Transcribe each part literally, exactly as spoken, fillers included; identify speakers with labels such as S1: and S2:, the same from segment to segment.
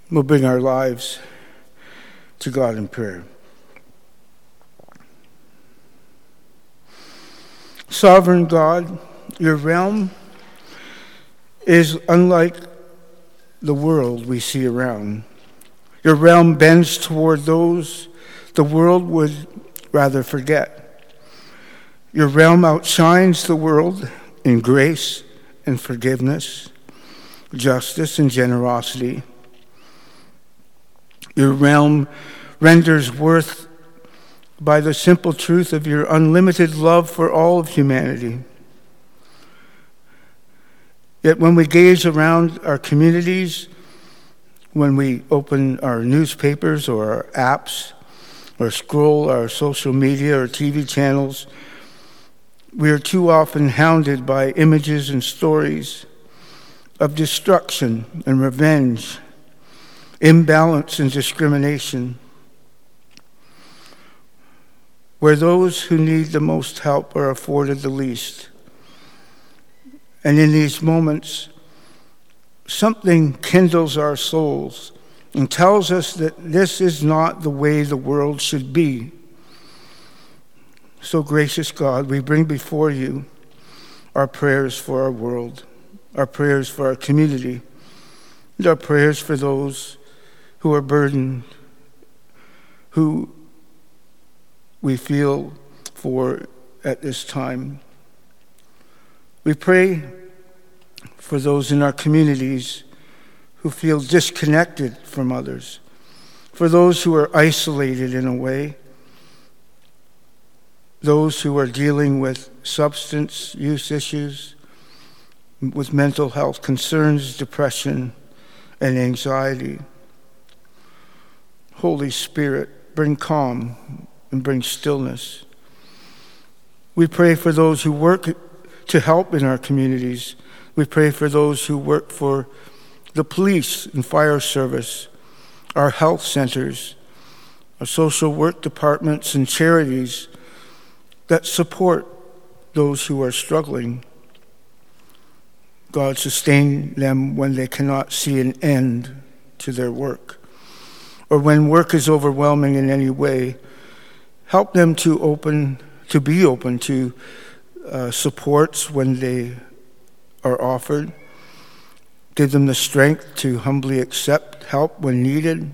S1: We'll bring our lives to God in prayer. Sovereign God, your realm is unlike the world we see around. Your realm bends toward those the world would rather forget. Your realm outshines the world in grace and forgiveness, justice and generosity. Your realm renders worth by the simple truth of your unlimited love for all of humanity. Yet when we gaze around our communities, when we open our newspapers or our apps, or scroll our social media or T V channels, we are too often hounded by images and stories of destruction and revenge, imbalance and discrimination, where those who need the most help are afforded the least. And in these moments, something kindles our souls and tells us that this is not the way the world should be. So, gracious God, we bring before you our prayers for our world, our prayers for our community, and our prayers for those who are burdened, who we feel for at this time. We pray for those in our communities who feel disconnected from others, for those who are isolated in a way, those who are dealing with substance use issues, with mental health concerns, depression, and anxiety. Holy Spirit, bring calm and bring stillness. We pray for those who work to help in our communities. We pray for those who work for the police and fire service, our health centers, our social work departments and charities that support those who are struggling. God, sustain them when they cannot see an end to their work, or when work is overwhelming in any way. Help them to open, to be open to uh, supports when they are offered. Give them the strength to humbly accept help when needed.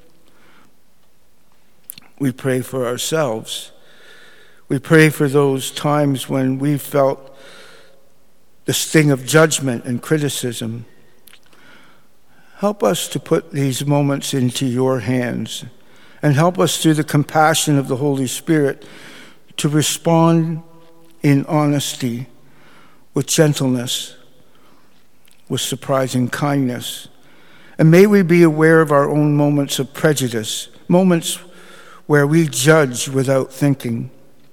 S1: We pray for ourselves. We pray for those times when we felt the sting of judgment and criticism. Help us to put these moments into your hands, and help us through the compassion of the Holy Spirit to respond in honesty, with gentleness, with surprising kindness. And may we be aware of our own moments of prejudice, moments where we judge without thinking.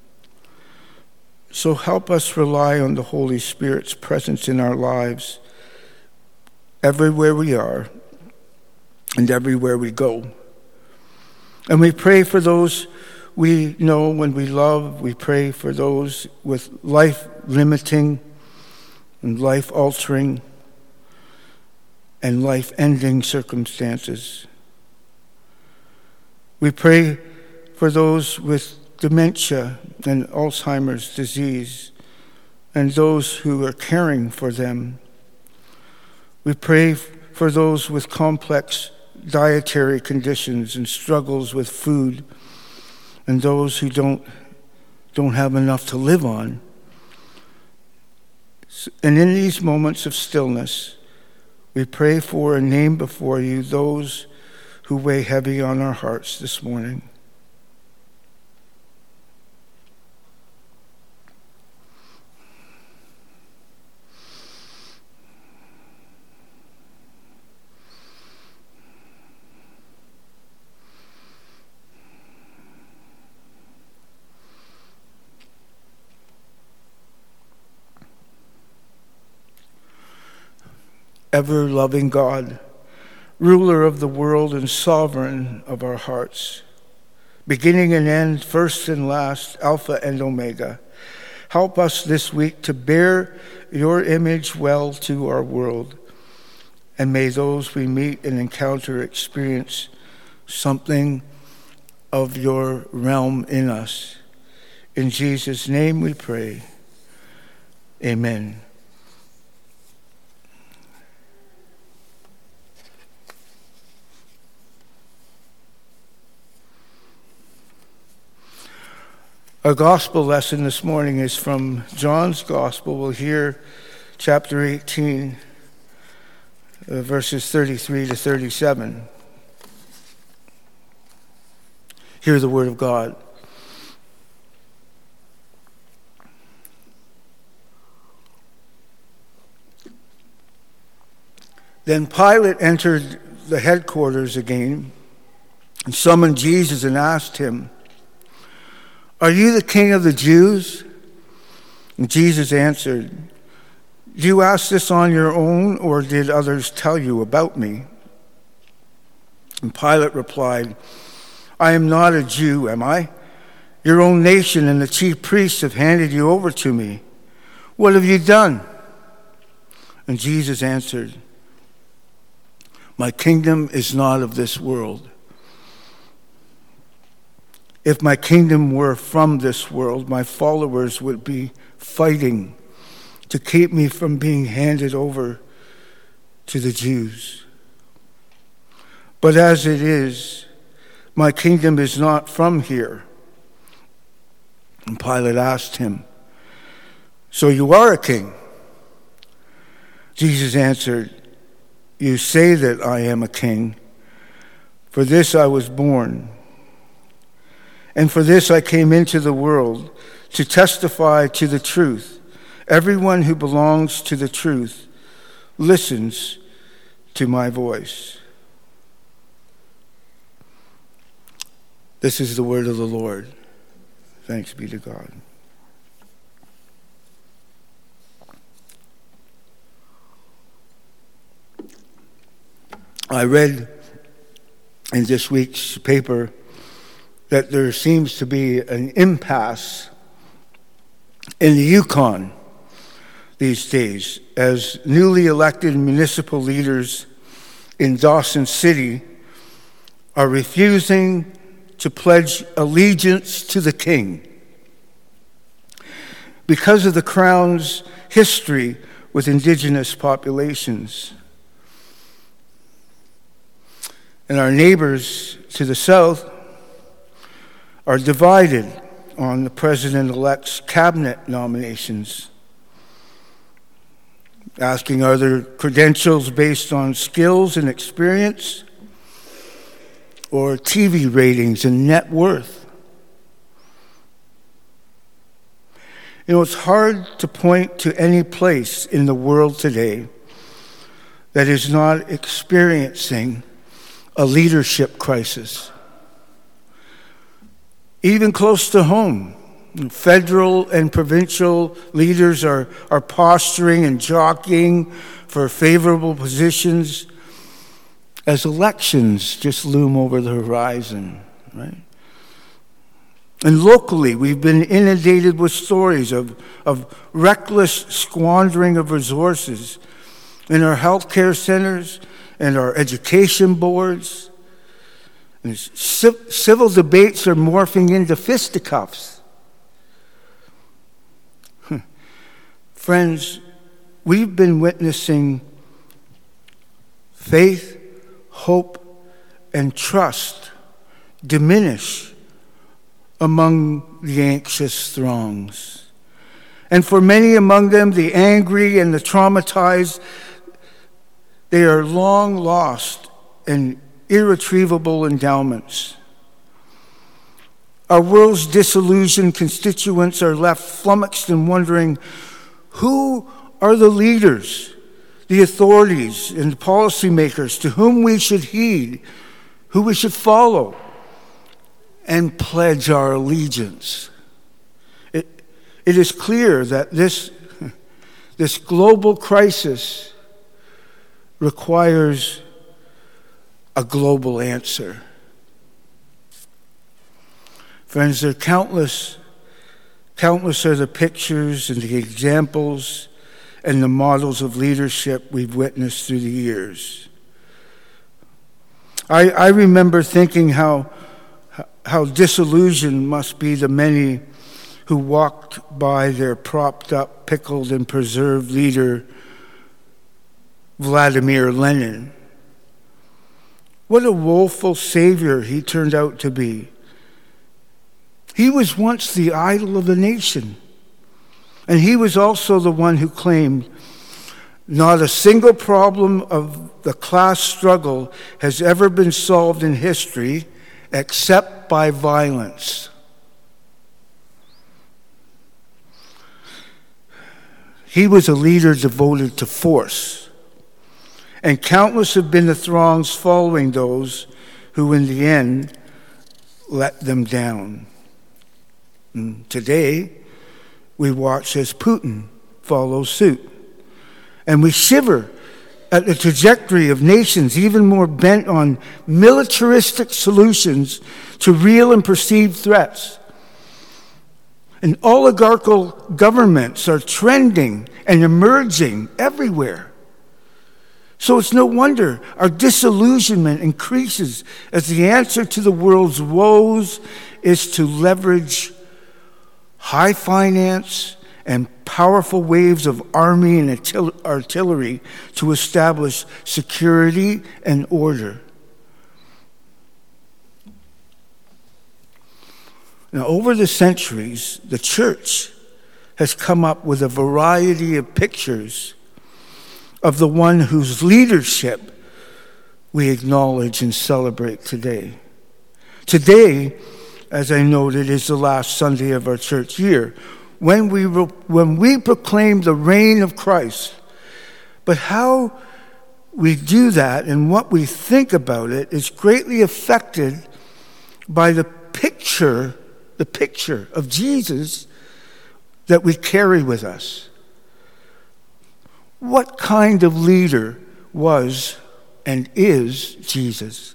S1: So help us rely on the Holy Spirit's presence in our lives, everywhere we are and everywhere we go. And we pray for those we know when we love. We pray for those with life-limiting and life-altering and life-ending circumstances. We pray for those with dementia and Alzheimer's disease, and those who are caring for them. We pray for those with complex dietary conditions and struggles with food, and those who don't don't have enough to live on. And in these moments of stillness, we pray for and name before you those who weigh heavy on our hearts this morning. Ever-loving God, ruler of the world and sovereign of our hearts, beginning and end, first and last, Alpha and Omega, help us this week to bear your image well to our world. and may those we meet and encounter experience something of your realm in us. In Jesus' name we pray. Amen. Our gospel lesson this morning is from John's Gospel. We'll hear chapter eighteen, uh, verses thirty-three to thirty-seven. Hear the word of God. Then Pilate entered the headquarters again and summoned Jesus and asked him, "Are you the king of the Jews?" And Jesus answered, "Do you ask this on your own, or did others tell you about me?" And Pilate replied, "I am not a Jew, am I? Your own nation and the chief priests have handed you over to me. What have you done?" And Jesus answered, "My kingdom is not of this world. If my kingdom were from this world, my followers would be fighting to keep me from being handed over to the Jews. But as it is, my kingdom is not from here." And Pilate asked him, "So you are a king?" Jesus answered, "You say that I am a king. For this I was born, and for this I came into the world, to testify to the truth. Everyone who belongs to the truth listens to my voice." This is the word of the Lord. Thanks be to God. I read in this week's paper that there seems to be an impasse in the Yukon these days as newly elected municipal leaders in Dawson City are refusing to pledge allegiance to the king because of the Crown's history with indigenous populations. And our neighbors to the south are divided on the president-elect's cabinet nominations, asking are their credentials based on skills and experience or T V ratings and net worth. You know, it's hard to point to any place in the world today that is not experiencing a leadership crisis. Even close to home, federal and provincial leaders are, are posturing and jockeying for favorable positions as elections just loom over the horizon, right? And locally, we've been inundated with stories of, of reckless squandering of resources in our healthcare centers and our education boards. And civil debates are morphing into fisticuffs. Friends, we've been witnessing faith, hope, and trust diminish among the anxious throngs. And for many among them, the angry and the traumatized, they are long lost and irretrievable endowments. Our world's disillusioned constituents are left flummoxed and wondering, who are the leaders, the authorities, and the policymakers to whom we should heed, who we should follow, and pledge our allegiance? It, it is clear that this, this global crisis requires a global answer. Friends, there are countless, countless are the pictures and the examples and the models of leadership we've witnessed through the years. I, I remember thinking how, how disillusioned must be the many who walked by their propped up, pickled, and preserved leader, Vladimir Lenin. What a woeful savior he turned out to be. He was once the idol of the nation, and he was also the one who claimed not a single problem of the class struggle has ever been solved in history except by violence. He was a leader devoted to force, and countless have been the throngs following those who in the end let them down. And today, we watch as Putin follows suit, and we shiver at the trajectory of nations even more bent on militaristic solutions to real and perceived threats. And oligarchical governments are trending and emerging everywhere. So it's no wonder our disillusionment increases as the answer to the world's woes is to leverage high finance and powerful waves of army and artil- artillery to establish security and order. Now, over the centuries, the church has come up with a variety of pictures of the one whose leadership we acknowledge and celebrate today. Today, as I noted, is the last Sunday of our church year, when we, when we proclaim the reign of Christ. But how we do that and what we think about it is greatly affected by the picture the picture of Jesus that we carry with us. What kind of leader was and is Jesus?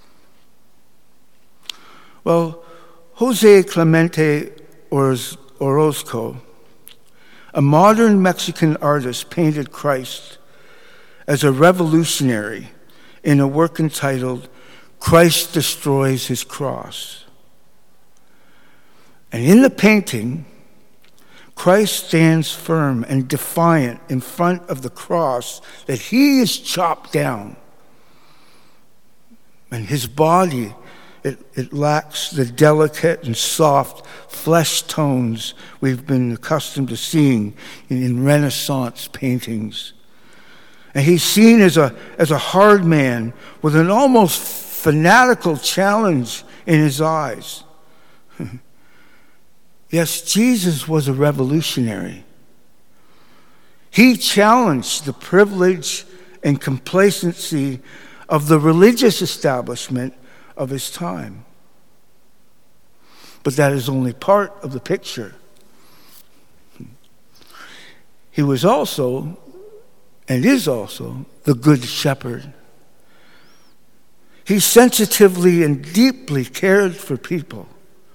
S1: Well, Jose Clemente Orozco, a modern Mexican artist, painted Christ as a revolutionary in a work entitled Christ Destroys His Cross. And in the painting, Christ stands firm and defiant in front of the cross that he is chopped down. And his body, it, it lacks the delicate and soft flesh tones we've been accustomed to seeing in, in Renaissance paintings. And he's seen as a, as a hard man with an almost fanatical challenge in his eyes. Yes, Jesus was a revolutionary. He challenged the privilege and complacency of the religious establishment of his time. But that is only part of the picture. He was also, and is also, the Good Shepherd. He sensitively and deeply cared for people.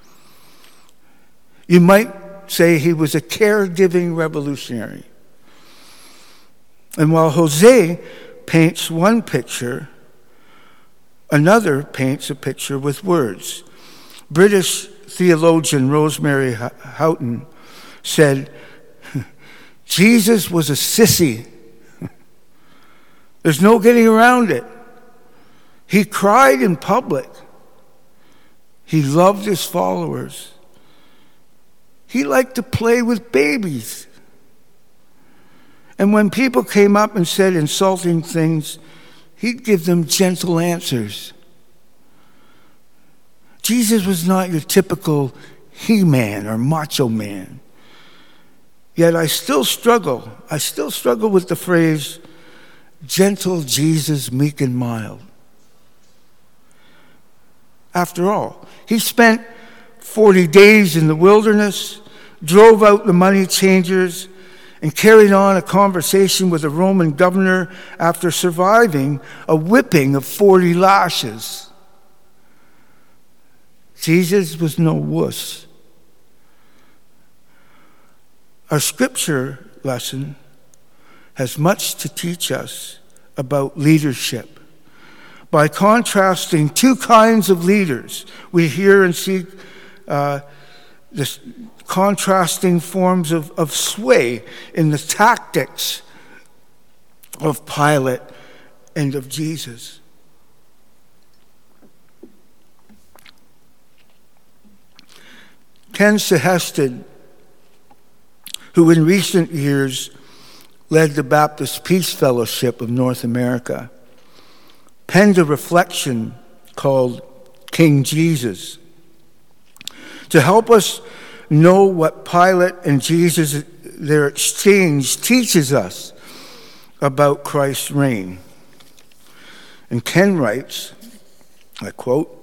S1: You might say he was a caregiving revolutionary. And while Jose paints one picture, another paints a picture with words. British theologian Rosemary Houghton said, Jesus was a sissy. There's no getting around it. He cried in public. He loved his followers. He liked to play with babies. And when people came up and said insulting things, he'd give them gentle answers. Jesus was not your typical he-man or macho man. Yet I still struggle. I still struggle with the phrase, gentle Jesus, meek and mild. After all, he spent forty days in the wilderness, drove out the money changers, and carried on a conversation with a Roman governor after surviving a whipping of forty lashes. Jesus was no wuss. Our scripture lesson has much to teach us about leadership. By contrasting two kinds of leaders, we hear and see uh, this contrasting forms of, of sway in the tactics of Pilate and of Jesus. Ken Sehested, who in recent years led the Baptist Peace Fellowship of North America, penned a reflection called King Jesus to help us know what Pilate and Jesus, their exchange, teaches us about Christ's reign. And Ken writes, I quote,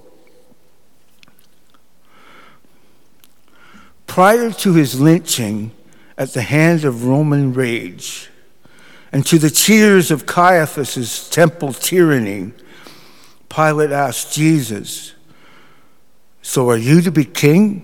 S1: "Prior to his lynching at the hand of Roman rage, and to the cheers of Caiaphas' temple tyranny, Pilate asked Jesus, 'So are you to be king?'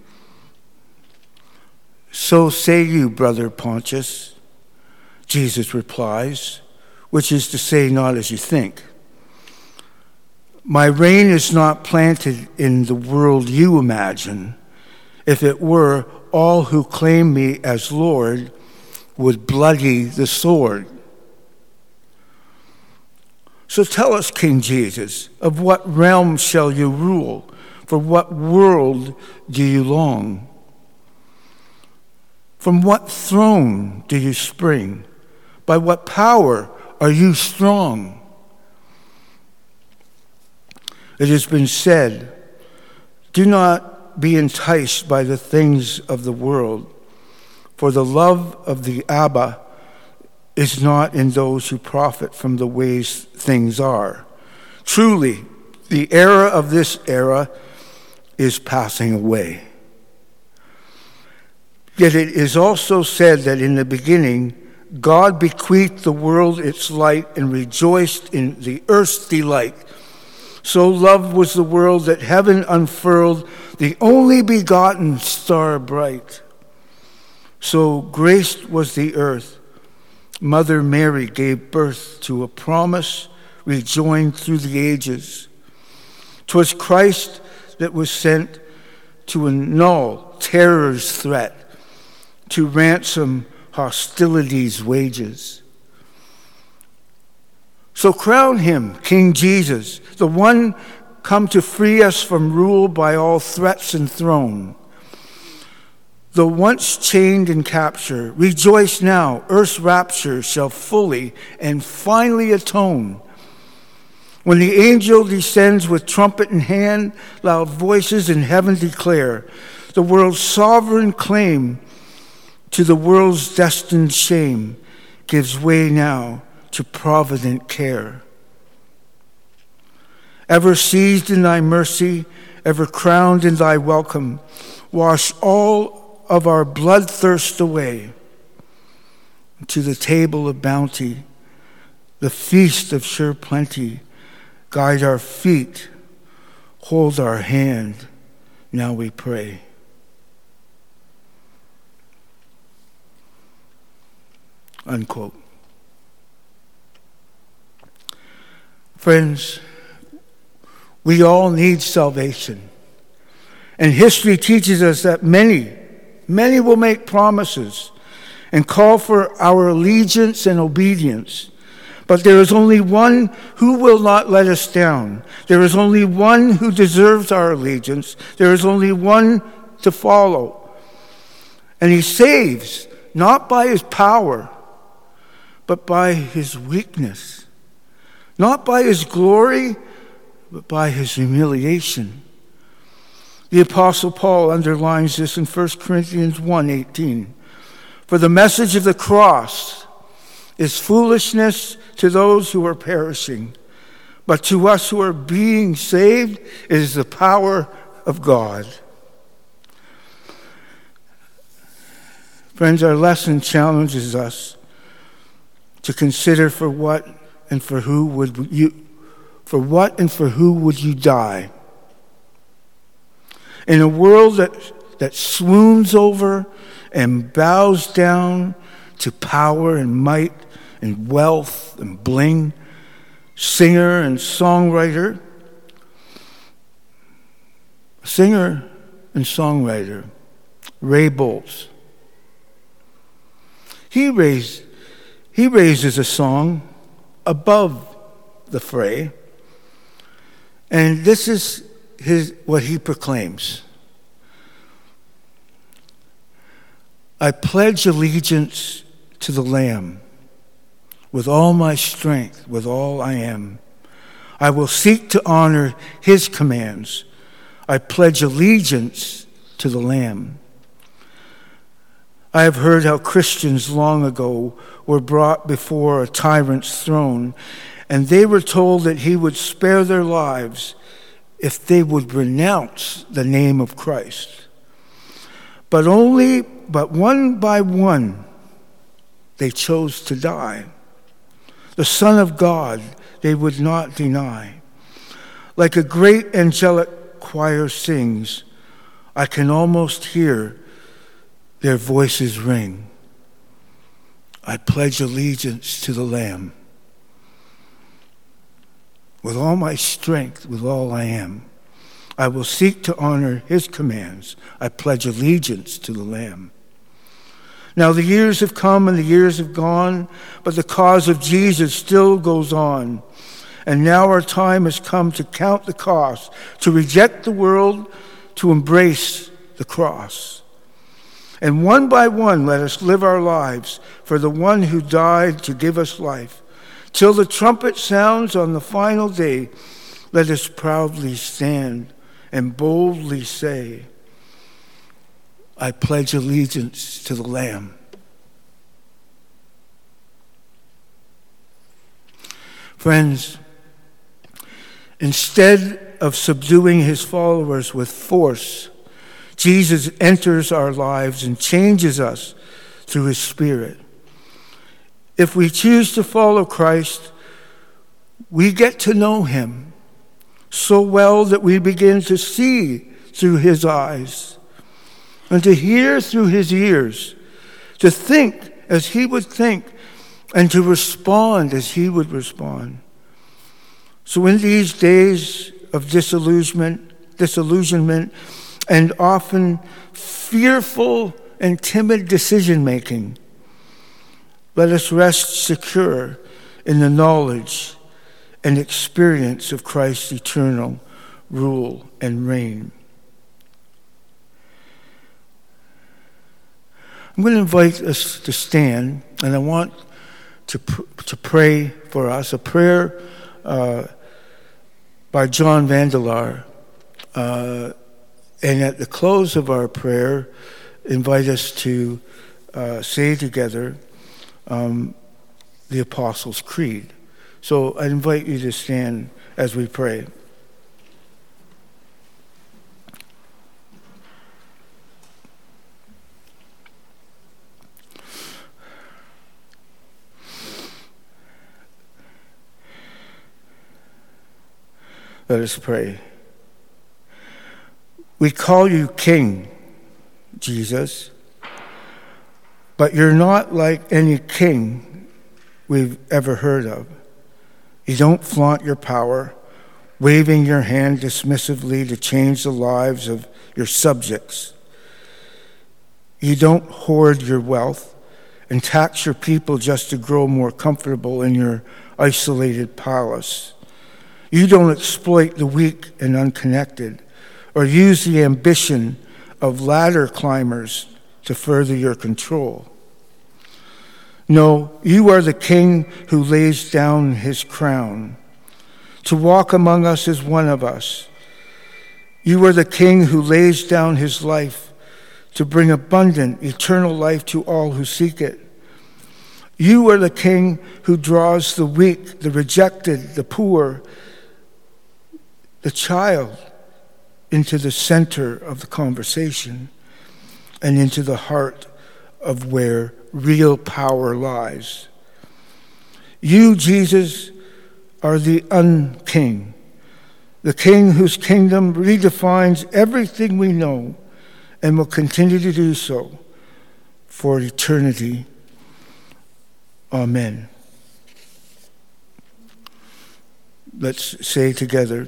S1: 'So say you, brother Pontius,' Jesus replies, which is to say, not as you think. 'My reign is not planted in the world you imagine. If it were, all who claim me as Lord would bloody the sword.' So tell us, King Jesus, of what realm shall you rule? For what world do you long? From what throne do you spring? By what power are you strong?" It has been said, "Do not be enticed by the things of the world, for the love of the Abba is not in those who profit from the ways things are. Truly, the era of this era is passing away." Yet it is also said that in the beginning, God bequeathed the world its light and rejoiced in the earth's delight. So loved was the world that heaven unfurled the only begotten star bright. So graced was the earth, Mother Mary gave birth to a promise rejoined through the ages. 'Twas Christ that was sent to annul terror's threat, to ransom hostility's wages. So crown him King Jesus, the one come to free us from rule by all threats and throne. Though once chained in capture, rejoice now, earth's rapture shall fully and finally atone. When the angel descends with trumpet in hand, loud voices in heaven declare the world's sovereign claim to the world's destined shame gives way now to provident care. Ever seized in thy mercy, ever crowned in thy welcome, wash all of our bloodthirst away. To the table of bounty, the feast of sure plenty, guide our feet, hold our hand, now we pray. Unquote. Friends, we all need salvation. And history teaches us that many, many will make promises and call for our allegiance and obedience. But there is only one who will not let us down. There is only one who deserves our allegiance. There is only one to follow. And he saves, not by his power, but by his weakness. Not by his glory, but by his humiliation. The Apostle Paul underlines this in First Corinthians one eighteen. For the message of the cross is foolishness to those who are perishing, but to us who are being saved, it is the power of God. Friends, our lesson challenges us to consider for what and for who would you, for what and for who would you die? In a world that, that swoons over and bows down to power and might and wealth and bling, singer and songwriter, singer and songwriter, Ray Boltz. He raised, he raises a song above the fray, and this is his what he proclaims. I pledge allegiance to the Lamb with all my strength, with all I am. I will seek to honor his commands. I pledge allegiance to the Lamb. I have heard how Christians long ago were brought before a tyrant's throne, and they were told that he would spare their lives if they would renounce the name of Christ. But only, but one by one, they chose to die. The Son of God they would not deny. Like a great angelic choir sings, I can almost hear their voices ring. I pledge allegiance to the Lamb. With all my strength, with all I am, I will seek to honor his commands. I pledge allegiance to the Lamb. Now the years have come and the years have gone, but the cause of Jesus still goes on. And now our time has come to count the cost, to reject the world, to embrace the cross. And one by one, let us live our lives for the one who died to give us life. Till the trumpet sounds on the final day, let us proudly stand and boldly say, I pledge allegiance to the Lamb. Friends, instead of subduing his followers with force, Jesus enters our lives and changes us through his Spirit. If we choose to follow Christ, we get to know him so well that we begin to see through his eyes and to hear through his ears, to think as he would think, and to respond as he would respond. So in these days of disillusionment, disillusionment, and often fearful and timid decision-making, let us rest secure in the knowledge and experience of Christ's eternal rule and reign. I'm going to invite us to stand, and I want to pr- to pray for us, a prayer uh, by John Vandelar. Uh, and at the close of our prayer, invite us to uh, say together um, the Apostles' Creed. So I invite you to stand as we pray. Let us pray. We call you King, Jesus, but you're not like any king we've ever heard of. You don't flaunt your power, waving your hand dismissively to change the lives of your subjects. You don't hoard your wealth and tax your people just to grow more comfortable in your isolated palace. You don't exploit the weak and unconnected, or use the ambition of ladder climbers to further your control. No, you are the king who lays down his crown to walk among us as one of us. You are the king who lays down his life to bring abundant, eternal life to all who seek it. You are the king who draws the weak, the rejected, the poor, the child into the center of the conversation and into the heart of where real power lies. You, Jesus, are the un-king, the king whose kingdom redefines everything we know and will continue to do so for eternity. Amen. Let's say together,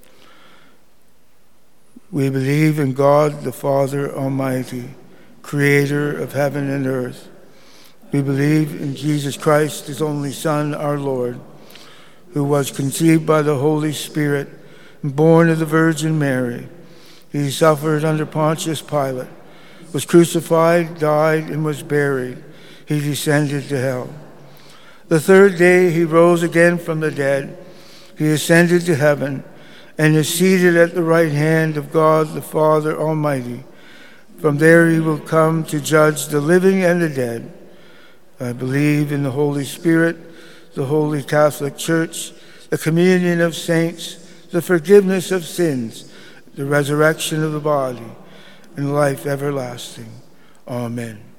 S1: we believe in God, the Father Almighty, creator of heaven and earth. We believe in Jesus Christ, his only Son, our Lord, who was conceived by the Holy Spirit and born of the Virgin Mary. He suffered under Pontius Pilate, was crucified, died, and was buried. He descended to hell. The third day he rose again from the dead. He ascended to heaven and is seated at the right hand of God the Father Almighty. From there he will come to judge the living and the dead. I believe in the Holy Spirit, the Holy Catholic Church, the communion of saints, the forgiveness of sins, the resurrection of the body, and life everlasting. Amen.